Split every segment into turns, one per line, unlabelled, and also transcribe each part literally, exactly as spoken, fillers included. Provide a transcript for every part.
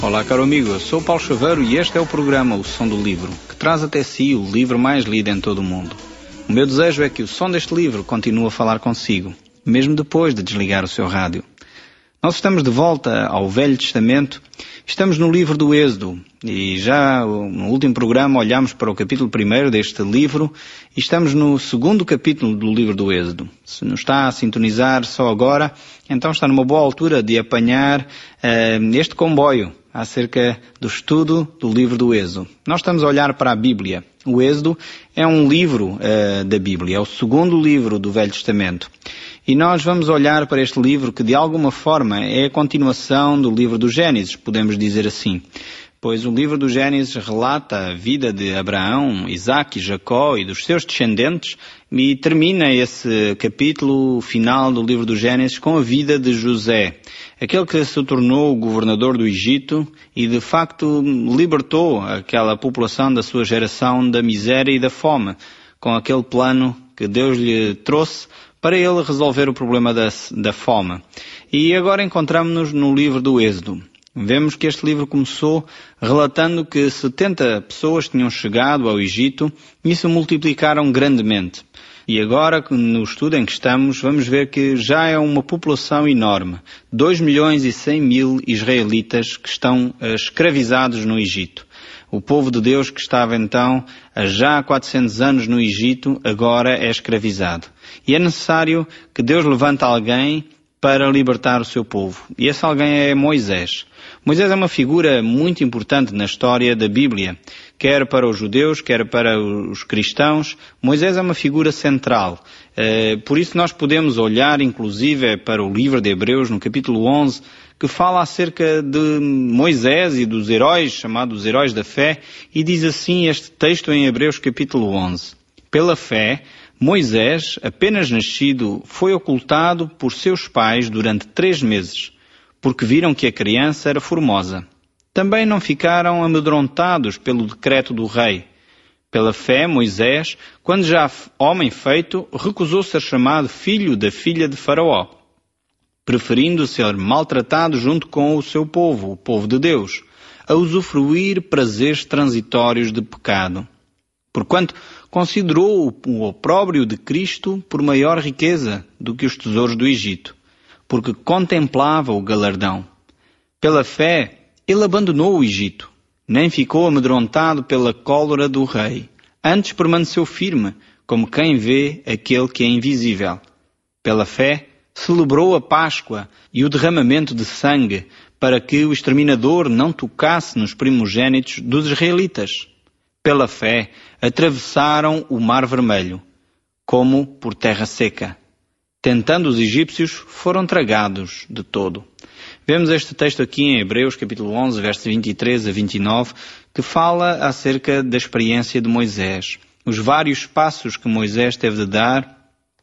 Olá, caro amigo, eu sou o Paulo Chaveiro e este é o programa O Som do Livro, que traz até si o livro mais lido em todo o mundo. O meu desejo é que o som deste livro continue a falar consigo, mesmo depois de desligar o seu rádio. Nós estamos de volta ao Velho Testamento, estamos no livro do Êxodo e já no último programa olhámos para o capítulo primeiro deste livro e estamos no segundo capítulo do livro do Êxodo. Se não está a sintonizar só agora, então está numa boa altura de apanhar uh, este comboio acerca do estudo do livro do Êxodo. Nós estamos a olhar para a Bíblia. O Êxodo é um livro uh, da Bíblia, é o segundo livro do Velho Testamento. E nós vamos olhar para este livro que de alguma forma é a continuação do livro do Gênesis, podemos dizer assim. Pois o livro do Gênesis relata a vida de Abraão, Isaque, Jacó e dos seus descendentes e termina esse capítulo final do livro do Gênesis com a vida de José, aquele que se tornou o governador do Egito e de facto libertou aquela população da sua geração da miséria e da fome, com aquele plano que Deus lhe trouxe para ele resolver o problema da, da fome. E agora encontramos-nos no livro do Êxodo. Vemos que este livro começou relatando que setenta pessoas tinham chegado ao Egito e se multiplicaram grandemente. E agora, no estudo em que estamos, vamos ver que já é uma população enorme. dois milhões e cem mil israelitas que estão escravizados no Egito. O povo de Deus que estava então há já quatrocentos anos no Egito, agora é escravizado. E é necessário que Deus levante alguém para libertar o seu povo. E esse alguém é Moisés. Moisés é uma figura muito importante na história da Bíblia, quer para os judeus, quer para os cristãos. Moisés é uma figura central. Por isso nós podemos olhar, inclusive, para o livro de Hebreus, no capítulo onze, que fala acerca de Moisés e dos heróis, chamados heróis da fé, e diz assim este texto em Hebreus capítulo onze. Pela fé, Moisés, apenas nascido, foi ocultado por seus pais durante três meses, porque viram que a criança era formosa. Também não ficaram amedrontados pelo decreto do rei. Pela fé, Moisés, quando já homem feito, recusou ser chamado filho da filha de Faraó, preferindo ser maltratado junto com o seu povo, o povo de Deus, a usufruir prazeres transitórios de pecado. Porquanto considerou o opróbrio de Cristo por maior riqueza do que os tesouros do Egito, porque contemplava o galardão. Pela fé, ele abandonou o Egito, nem ficou amedrontado pela cólera do rei, antes permaneceu firme, como quem vê aquele que é invisível. Pela fé, celebrou a Páscoa e o derramamento de sangue, para que o exterminador não tocasse nos primogênitos dos israelitas. Pela fé, atravessaram o Mar Vermelho, como por terra seca. Tentando os egípcios, foram tragados de todo. Vemos este texto aqui em Hebreus, capítulo onze, versos vinte e três a vinte e nove, que fala acerca da experiência de Moisés. Os vários passos que Moisés teve de dar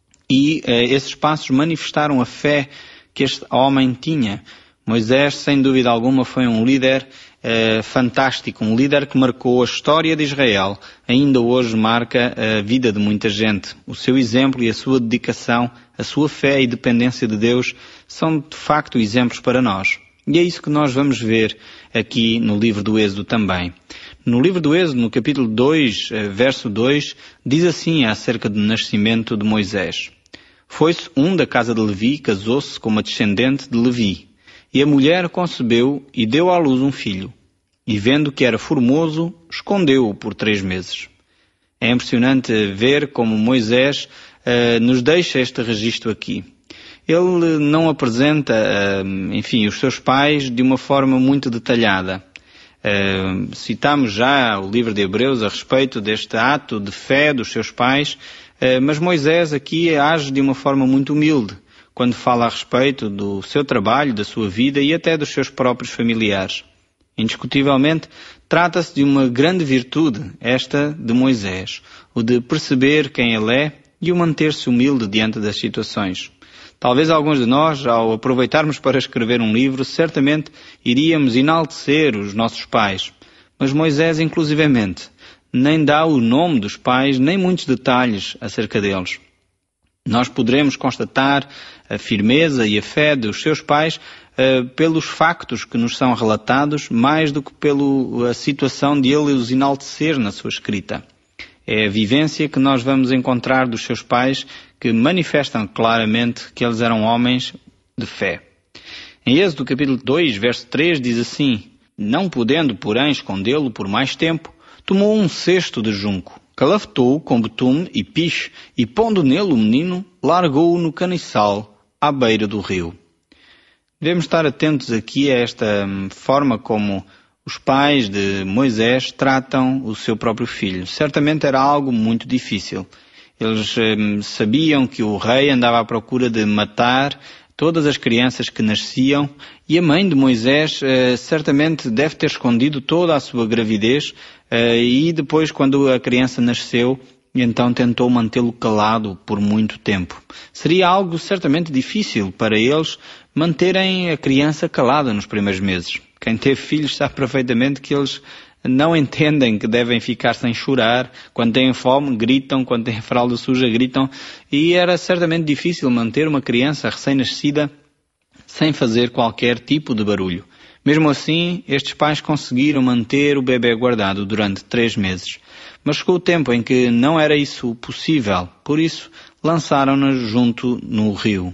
e eh, esses passos manifestaram a fé que este homem tinha. Moisés, sem dúvida alguma, foi um líder eh, fantástico, um líder que marcou a história de Israel. Ainda hoje marca a vida de muita gente. O seu exemplo e a sua dedicação, a sua fé e dependência de Deus são de facto exemplos para nós. E é isso que nós vamos ver aqui no livro do Êxodo também. No livro do Êxodo, no capítulo dois, verso dois, diz assim acerca do nascimento de Moisés. Foi-se um da casa de Levi, casou-se com uma descendente de Levi. E a mulher concebeu e deu à luz um filho. E vendo que era formoso, escondeu-o por três meses. É impressionante ver como Moisés uh, nos deixa este registro aqui. Ele não apresenta, uh, enfim, os seus pais de uma forma muito detalhada. Uh, citamos já o livro de Hebreus a respeito deste ato de fé dos seus pais, uh, mas Moisés aqui age de uma forma muito humilde, quando fala a respeito do seu trabalho, da sua vida e até dos seus próprios familiares. Indiscutivelmente, trata-se de uma grande virtude, esta de Moisés, o de perceber quem ele é e o manter-se humilde diante das situações. Talvez alguns de nós, ao aproveitarmos para escrever um livro, certamente iríamos enaltecer os nossos pais. Mas Moisés, inclusivamente, nem dá o nome dos pais, nem muitos detalhes acerca deles. Nós poderemos constatar a firmeza e a fé dos seus pais uh, pelos factos que nos são relatados, mais do que pela situação de ele os enaltecer na sua escrita. É a vivência que nós vamos encontrar dos seus pais que manifestam claramente que eles eram homens de fé. Em Êxodo capítulo dois, verso três, diz assim: não podendo, porém, escondê-lo por mais tempo, tomou um cesto de junco, calafetou-o com betume e piche, e pondo nele o menino, largou-o no caniçal, à beira do rio. Devemos estar atentos aqui a esta forma como os pais de Moisés tratam o seu próprio filho. Certamente era algo muito difícil. Eles hum, sabiam que o rei andava à procura de matar todas as crianças que nasciam, e a mãe de Moisés eh, certamente deve ter escondido toda a sua gravidez, eh, e depois, quando a criança nasceu, então tentou mantê-lo calado por muito tempo. Seria algo certamente difícil para eles manterem a criança calada nos primeiros meses. Quem teve filhos sabe perfeitamente que eles não entendem que devem ficar sem chorar. Quando têm fome, gritam. Quando têm fralda suja, gritam. E era certamente difícil manter uma criança recém-nascida sem fazer qualquer tipo de barulho. Mesmo assim, estes pais conseguiram manter o bebê guardado durante três meses. Mas chegou o tempo em que não era isso possível. Por isso, lançaram-no junto no rio.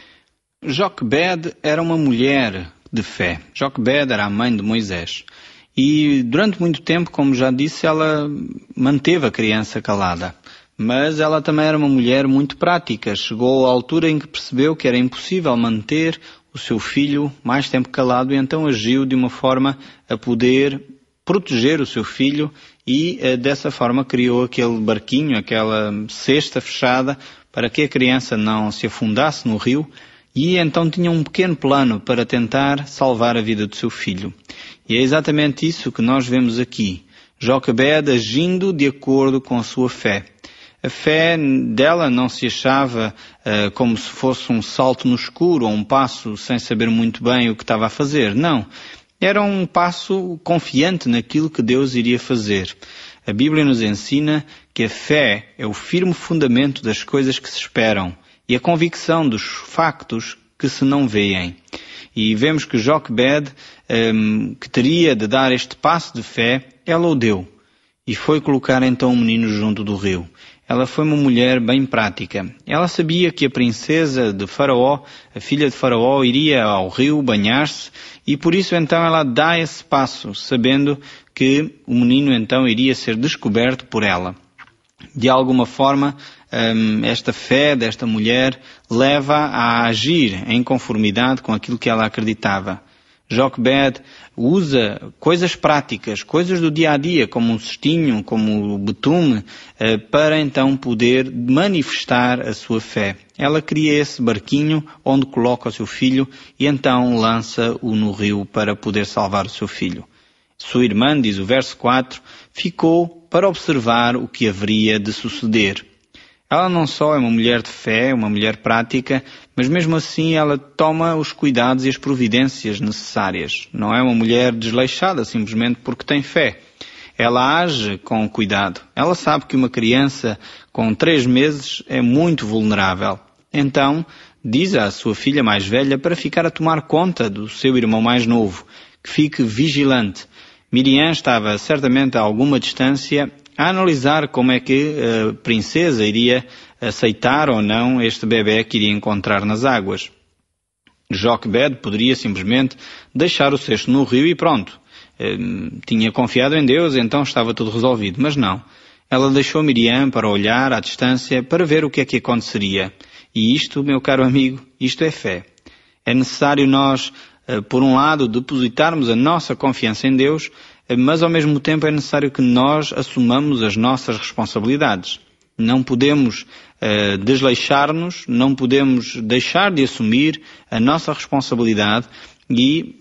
Joquebed era uma mulher de fé. Joquebed era a mãe de Moisés. E durante muito tempo, como já disse, ela manteve a criança calada. Mas ela também era uma mulher muito prática. Chegou à altura em que percebeu que era impossível manter o seu filho mais tempo calado, e então agiu de uma forma a poder proteger o seu filho, e dessa forma criou aquele barquinho, aquela cesta fechada, para que a criança não se afundasse no rio. E então tinha um pequeno plano para tentar salvar a vida do seu filho. E é exatamente isso que nós vemos aqui. Joquebed agindo de acordo com a sua fé. A fé dela não se achava uh, como se fosse um salto no escuro, ou um passo sem saber muito bem o que estava a fazer. Não. Era um passo confiante naquilo que Deus iria fazer. A Bíblia nos ensina que a fé é o firme fundamento das coisas que se esperam e a convicção dos factos que se não veem. E vemos que Joquebed, um, que teria de dar este passo de fé, ela o deu. E foi colocar então o menino junto do rio. Ela foi uma mulher bem prática. Ela sabia que a princesa de Faraó, a filha de Faraó, iria ao rio banhar-se, e por isso então ela dá esse passo, sabendo que o menino então iria ser descoberto por ela. De alguma forma, esta fé desta mulher leva a agir em conformidade com aquilo que ela acreditava. Joquebed usa coisas práticas, coisas do dia a dia, como um cestinho, como o betume, para então poder manifestar a sua fé. Ela cria esse barquinho onde coloca o seu filho e então lança-o no rio para poder salvar o seu filho. Sua irmã, diz o verso quatro, ficou para observar o que haveria de suceder. Ela não só é uma mulher de fé, uma mulher prática, mas mesmo assim ela toma os cuidados e as providências necessárias. Não é uma mulher desleixada simplesmente porque tem fé. Ela age com cuidado. Ela sabe que uma criança com três meses é muito vulnerável. Então, diz à sua filha mais velha para ficar a tomar conta do seu irmão mais novo, que fique vigilante. Miriam estava certamente a alguma distância a analisar como é que a princesa iria aceitar ou não este bebê que iria encontrar nas águas. Joquebed poderia simplesmente deixar o cesto no rio e pronto. Tinha confiado em Deus, então estava tudo resolvido. Mas não. Ela deixou Miriam para olhar à distância para ver o que é que aconteceria. E isto, meu caro amigo, isto é fé. É necessário nós, por um lado, depositarmos a nossa confiança em Deus, mas ao mesmo tempo é necessário que nós assumamos as nossas responsabilidades. Não podemos uh, desleixar-nos, não podemos deixar de assumir a nossa responsabilidade e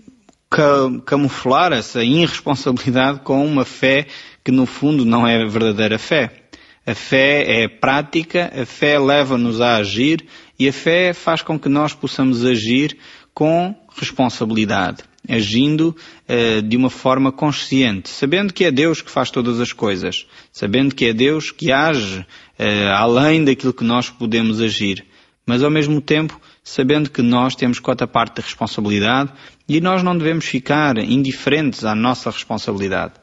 ca- camuflar essa irresponsabilidade com uma fé que no fundo não é verdadeira fé. A fé é prática, a fé leva-nos a agir e a fé faz com que nós possamos agir com responsabilidade, agindo uh, de uma forma consciente, sabendo que é Deus que faz todas as coisas, sabendo que é Deus que age uh, além daquilo que nós podemos agir, mas ao mesmo tempo sabendo que nós temos cota parte de responsabilidade e nós não devemos ficar indiferentes à nossa responsabilidade.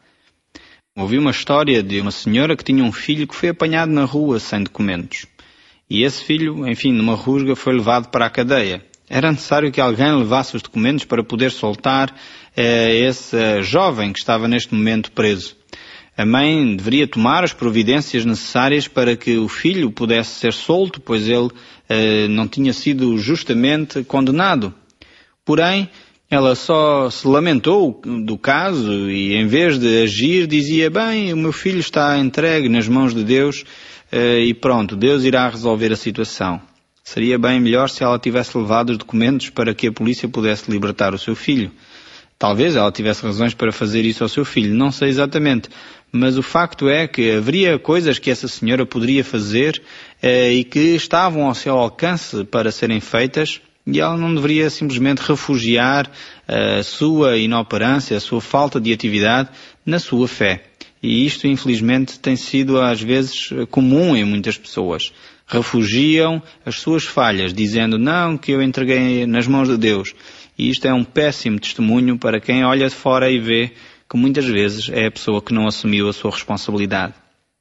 Ouvi uma história de uma senhora que tinha um filho que foi apanhado na rua sem documentos. E esse filho, enfim, numa rusga, foi levado para a cadeia. Era necessário que alguém levasse os documentos para poder soltar eh, esse eh, jovem que estava neste momento preso. A mãe deveria tomar as providências necessárias para que o filho pudesse ser solto, pois ele eh, não tinha sido justamente condenado. Porém, ela só se lamentou do caso e, em vez de agir, dizia: bem, o meu filho está entregue nas mãos de Deus eh, e pronto, Deus irá resolver a situação. Seria bem melhor se ela tivesse levado os documentos para que a polícia pudesse libertar o seu filho. Talvez ela tivesse razões para fazer isso ao seu filho, não sei exatamente. Mas o facto é que haveria coisas que essa senhora poderia fazer eh, e que estavam ao seu alcance para serem feitas, e ela não deveria simplesmente refugiar a sua inoperância, a sua falta de atividade na sua fé. E isto, infelizmente, tem sido às vezes comum em muitas pessoas. Refugiam as suas falhas, dizendo: não, que eu entreguei nas mãos de Deus. E isto é um péssimo testemunho para quem olha de fora e vê que muitas vezes é a pessoa que não assumiu a sua responsabilidade.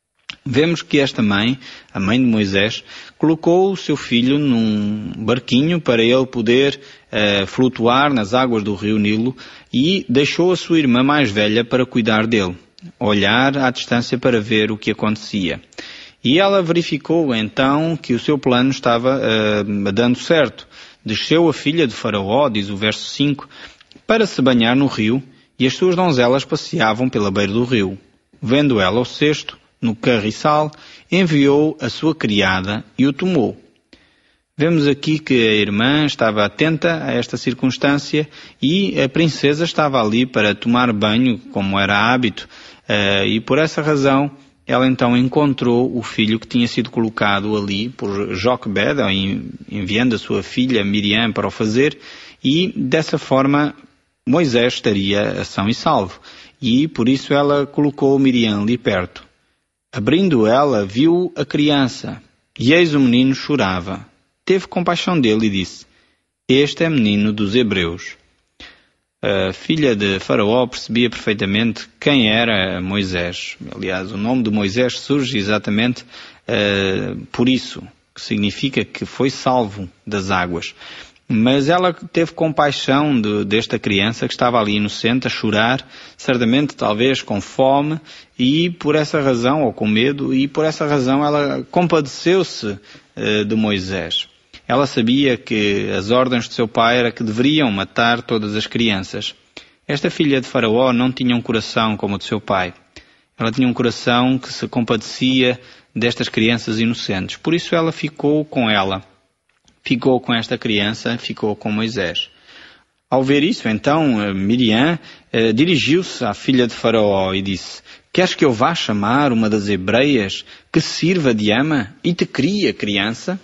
Vemos que esta mãe, a mãe de Moisés, colocou o seu filho num barquinho para ele poder uh, flutuar nas águas do rio Nilo e deixou a sua irmã mais velha para cuidar dele, olhar à distância para ver o que acontecia. E ela verificou então que o seu plano estava uh, dando certo. Desceu a filha de Faraó, diz o verso cinco, para se banhar no rio, e as suas donzelas passeavam pela beira do rio. Vendo ela o cesto no carriçal, enviou a sua criada e o tomou. Vemos aqui que a irmã estava atenta a esta circunstância e a princesa estava ali para tomar banho, como era hábito, e por essa razão ela então encontrou o filho que tinha sido colocado ali por Joquebed, enviando a sua filha Miriam para o fazer, e dessa forma Moisés estaria são e salvo. E por isso ela colocou Miriam ali perto. Abrindo ela, viu a criança, e eis o menino chorava. Teve compaixão dele e disse: este é menino dos hebreus. A filha de Faraó percebia perfeitamente quem era Moisés. Aliás, o nome de Moisés surge exatamente uh, por isso, que significa que foi salvo das águas. Mas ela teve compaixão de, desta criança que estava ali inocente a chorar, certamente talvez com fome, e por essa razão, ou com medo, e por essa razão ela compadeceu-se uh, de Moisés. Ela sabia que as ordens de seu pai era que deveriam matar todas as crianças. Esta filha de Faraó não tinha um coração como o de seu pai. Ela tinha um coração que se compadecia destas crianças inocentes. Por isso ela ficou com ela. Ficou com esta criança, ficou com Moisés. Ao ver isso, então, Miriam eh, dirigiu-se à filha de Faraó e disse: queres que eu vá chamar uma das hebreias que sirva de ama e te crie a criança?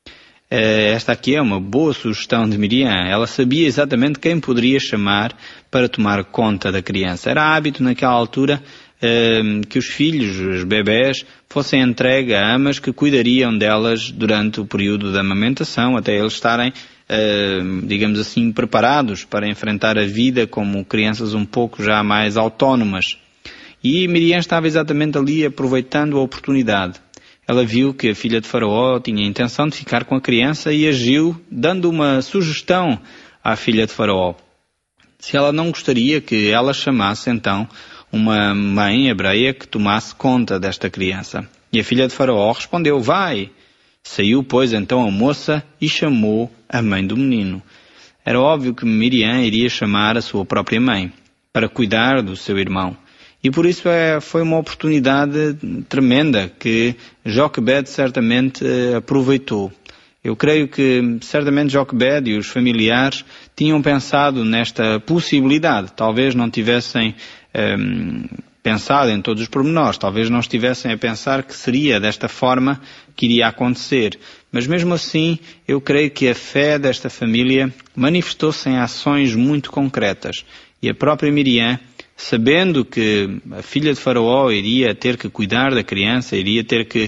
Eh, esta aqui é uma boa sugestão de Miriam. Ela sabia exatamente quem poderia chamar para tomar conta da criança. Era hábito naquela altura eh, que os filhos, os bebés, fossem entregues a amas que cuidariam delas durante o período da amamentação, até eles estarem, uh, digamos assim, preparados para enfrentar a vida como crianças um pouco já mais autónomas. E Miriam estava exatamente ali aproveitando a oportunidade. Ela viu que a filha de Faraó tinha a intenção de ficar com a criança e agiu dando uma sugestão à filha de Faraó. Se ela não gostaria que ela chamasse então uma mãe hebreia que tomasse conta desta criança. E a filha de Faraó respondeu: vai. Saiu, pois, então a moça e chamou a mãe do menino. Era óbvio que Miriam iria chamar a sua própria mãe para cuidar do seu irmão. E por isso é, foi uma oportunidade tremenda que Joquebed certamente eh, aproveitou. Eu creio que certamente Joquebed e os familiares tinham pensado nesta possibilidade. Talvez não tivessem Um, pensado em todos os pormenores, talvez não estivessem a pensar que seria desta forma que iria acontecer, mas mesmo assim eu creio que a fé desta família manifestou-se em ações muito concretas, e a própria Miriam, sabendo que a filha de Faraó iria ter que cuidar da criança, iria ter que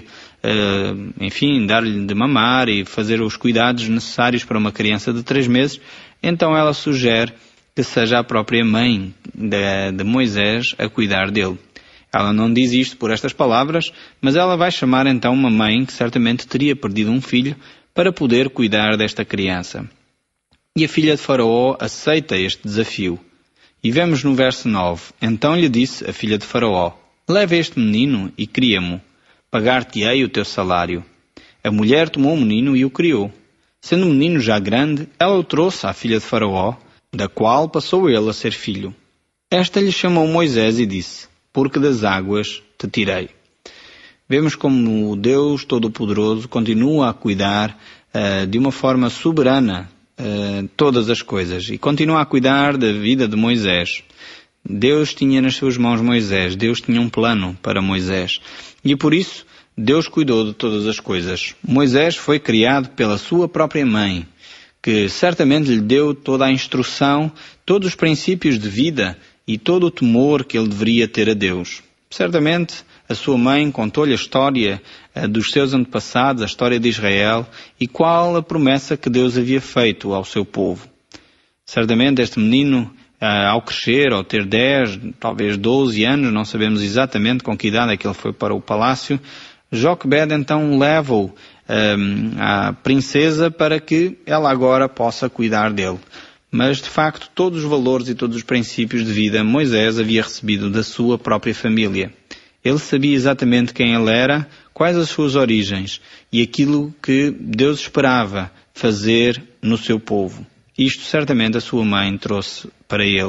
uh, enfim, dar-lhe de mamar e fazer os cuidados necessários para uma criança de três meses, então ela sugere que seja a própria mãe de, de Moisés a cuidar dele. Ela não diz isto por estas palavras, mas ela vai chamar então uma mãe que certamente teria perdido um filho para poder cuidar desta criança. E a filha de Faraó aceita este desafio. E vemos no verso nove, então lhe disse a filha de Faraó, leva este menino e cria-mo, pagar-te-ei o teu salário. A mulher tomou o menino e o criou. Sendo o menino já grande, ela o trouxe à filha de Faraó, da qual passou ele a ser filho. Esta lhe chamou Moisés e disse, porque das águas te tirei. Vemos como o Deus Todo-Poderoso continua a cuidar uh, de uma forma soberana uh, todas as coisas e continua a cuidar da vida de Moisés. Deus tinha nas suas mãos Moisés, Deus tinha um plano para Moisés e por isso Deus cuidou de todas as coisas. Moisés foi criado pela sua própria mãe, que certamente lhe deu toda a instrução, todos os princípios de vida e todo o temor que ele deveria ter a Deus. Certamente a sua mãe contou-lhe a história uh, dos seus antepassados, a história de Israel e qual a promessa que Deus havia feito ao seu povo. Certamente este menino, uh, ao crescer, ao ter dez, talvez doze anos, não sabemos exatamente com que idade é que ele foi para o palácio, Joquebed então leva-o um, à princesa para que ela agora possa cuidar dele. Mas, de facto, todos os valores e todos os princípios de vida Moisés havia recebido da sua própria família. Ele sabia exatamente quem ele era, quais as suas origens e aquilo que Deus esperava fazer no seu povo. Isto certamente a sua mãe trouxe para ele.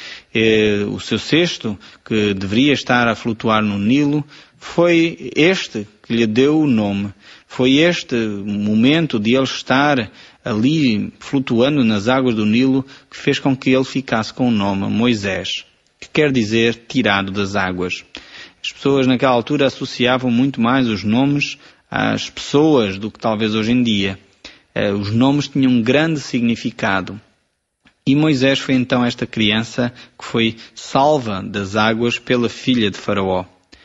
E, o seu cesto, que deveria estar a flutuar no Nilo, foi este que lhe deu o nome. Foi este momento de ele estar ali flutuando nas águas do Nilo que fez com que ele ficasse com o nome Moisés, que quer dizer tirado das águas. As pessoas naquela altura associavam muito mais os nomes às pessoas do que talvez hoje em dia. Os nomes tinham um grande significado. E Moisés foi então esta criança que foi salva das águas pela filha de Faraó.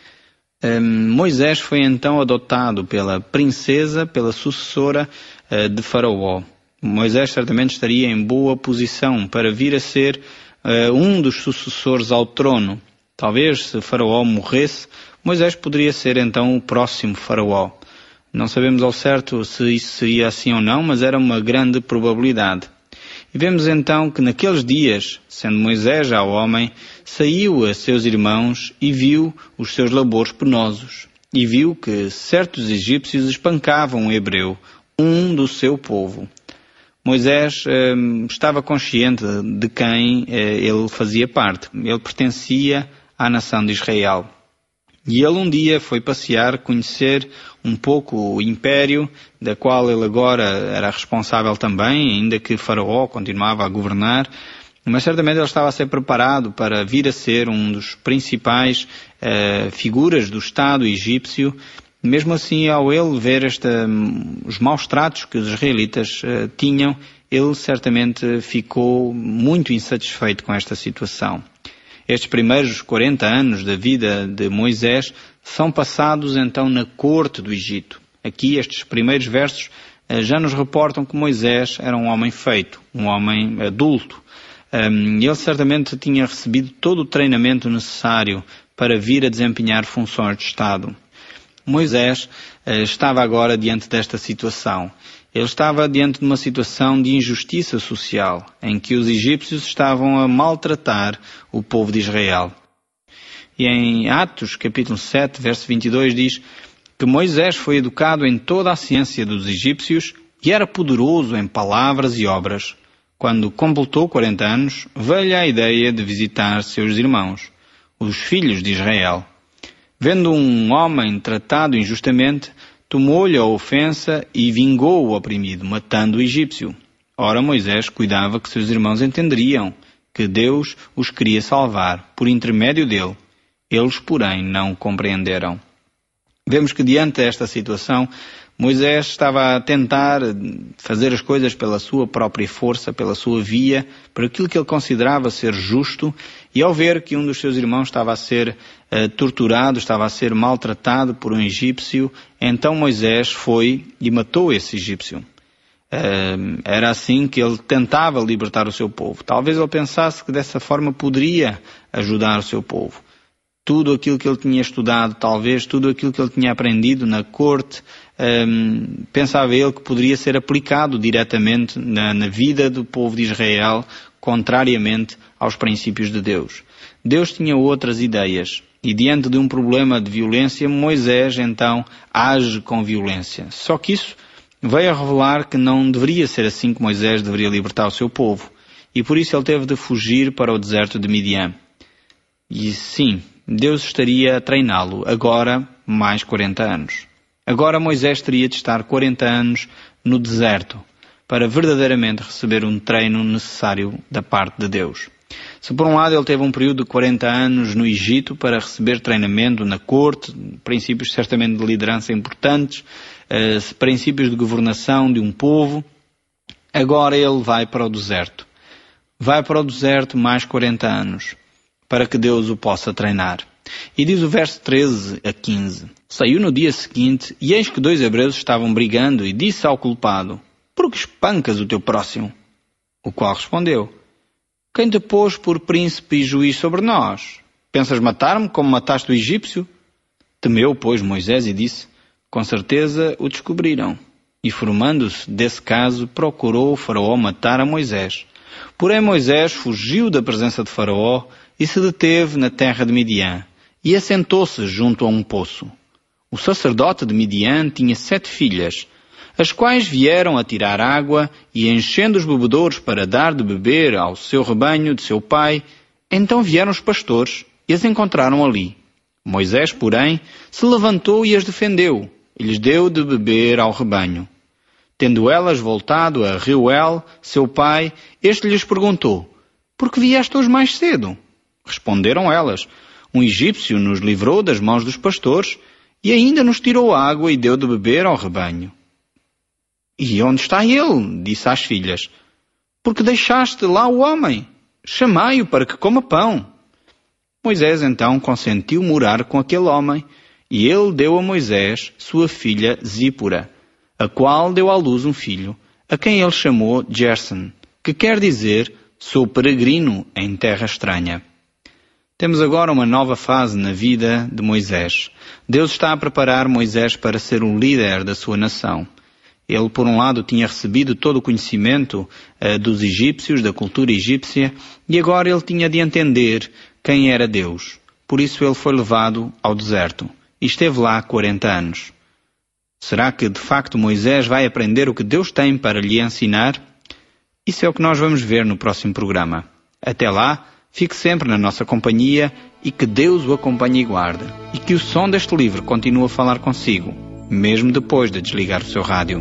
Um, Moisés foi então adotado pela princesa, pela sucessora uh, de Faraó. Moisés certamente estaria em boa posição para vir a ser uh, um dos sucessores ao trono. Talvez, se Faraó morresse, Moisés poderia ser então o próximo Faraó. Não sabemos ao certo se isso seria assim ou não, mas era uma grande probabilidade. E vemos então que naqueles dias, sendo Moisés já homem, saiu a seus irmãos e viu os seus labores penosos. E viu que certos egípcios espancavam um hebreu, um do seu povo. Moisés eh, estava consciente de quem eh, ele fazia parte. Ele pertencia à nação de Israel. E ele um dia foi passear, conhecer um pouco o império, da qual ele agora era responsável também, ainda que Faraó continuava a governar, mas certamente ele estava a ser preparado para vir a ser um dos principais uh, figuras do Estado egípcio. Mesmo assim, ao ele ver esta, os maus tratos que os israelitas uh, tinham, ele certamente ficou muito insatisfeito com esta situação. Estes primeiros quarenta anos da vida de Moisés são passados então na corte do Egito. Aqui estes primeiros versos já nos reportam que Moisés era um homem feito, um homem adulto. Ele certamente tinha recebido todo o treinamento necessário para vir a desempenhar funções de Estado. Moisés estava agora diante desta situação. Ele estava diante de uma situação de injustiça social, em que os egípcios estavam a maltratar o povo de Israel. E em Atos, capítulo sete, verso vinte e dois, diz que Moisés foi educado em toda a ciência dos egípcios e era poderoso em palavras e obras. Quando completou quarenta anos, veio-lhe a ideia de visitar seus irmãos, os filhos de Israel. Vendo um homem tratado injustamente, tomou-lhe a ofensa e vingou o oprimido, matando o egípcio. Ora, Moisés cuidava que seus irmãos entenderiam que Deus os queria salvar por intermédio dele. Eles, porém, não compreenderam. Vemos que diante desta situação, Moisés estava a tentar fazer as coisas pela sua própria força, pela sua via, por aquilo que ele considerava ser justo, e ao ver que um dos seus irmãos estava a ser uh, torturado, estava a ser maltratado por um egípcio, então Moisés foi e matou esse egípcio. Uh, era assim que ele tentava libertar o seu povo. Talvez ele pensasse que dessa forma poderia ajudar o seu povo. Tudo aquilo que ele tinha estudado, talvez tudo aquilo que ele tinha aprendido na corte, um, pensava ele que poderia ser aplicado diretamente na, na vida do povo de Israel, contrariamente aos princípios de Deus. Deus tinha outras ideias, e diante de um problema de violência, Moisés então age com violência. Só que isso veio a revelar que não deveria ser assim que Moisés deveria libertar o seu povo, e por isso ele teve de fugir para o deserto de Midian. E sim, Deus estaria a treiná-lo agora mais quarenta anos. Agora Moisés teria de estar quarenta anos no deserto para verdadeiramente receber um treino necessário da parte de Deus. Se por um lado ele teve um período de quarenta anos no Egito para receber treinamento na corte, princípios certamente de liderança importantes, eh, princípios de governação de um povo, agora ele vai para o deserto. Vai para o deserto mais quarenta anos. Para que Deus o possa treinar. E diz o verso treze a quinze. Saiu no dia seguinte, e eis que dois hebreus estavam brigando, e disse ao culpado, por que espancas o teu próximo? O qual respondeu, quem te pôs por príncipe e juiz sobre nós? Pensas matar-me como mataste o egípcio? Temeu, pois, Moisés e disse, com certeza o descobriram. E formando-se desse caso, procurou o faraó matar a Moisés. Porém Moisés fugiu da presença de Faraó e se deteve na terra de Midian, e assentou-se junto a um poço. O sacerdote de Midian tinha sete filhas, as quais vieram a tirar água, e enchendo os bebedouros para dar de beber ao seu rebanho de seu pai, então vieram os pastores e as encontraram ali. Moisés, porém, se levantou e as defendeu, e lhes deu de beber ao rebanho. Tendo elas voltado a Reuel, seu pai, este lhes perguntou, por que vieste hoje mais cedo? Responderam elas, um egípcio nos livrou das mãos dos pastores e ainda nos tirou água e deu de beber ao rebanho. E onde está ele? Disse às filhas. Porque deixaste lá o homem? Chamai-o para que coma pão. Moisés então consentiu morar com aquele homem e ele deu a Moisés sua filha Zípora, a qual deu à luz um filho, a quem ele chamou Gerson, que quer dizer, sou peregrino em terra estranha. Temos agora uma nova fase na vida de Moisés. Deus está a preparar Moisés para ser o líder da sua nação. Ele, por um lado, tinha recebido todo o conhecimento uh, dos egípcios, da cultura egípcia, e agora ele tinha de entender quem era Deus. Por isso ele foi levado ao deserto e esteve lá quarenta anos. Será que, de facto, Moisés vai aprender o que Deus tem para lhe ensinar? Isso é o que nós vamos ver no próximo programa. Até lá, fique sempre na nossa companhia e que Deus o acompanhe e guarde. E que o som deste livro continue a falar consigo, mesmo depois de desligar o seu rádio.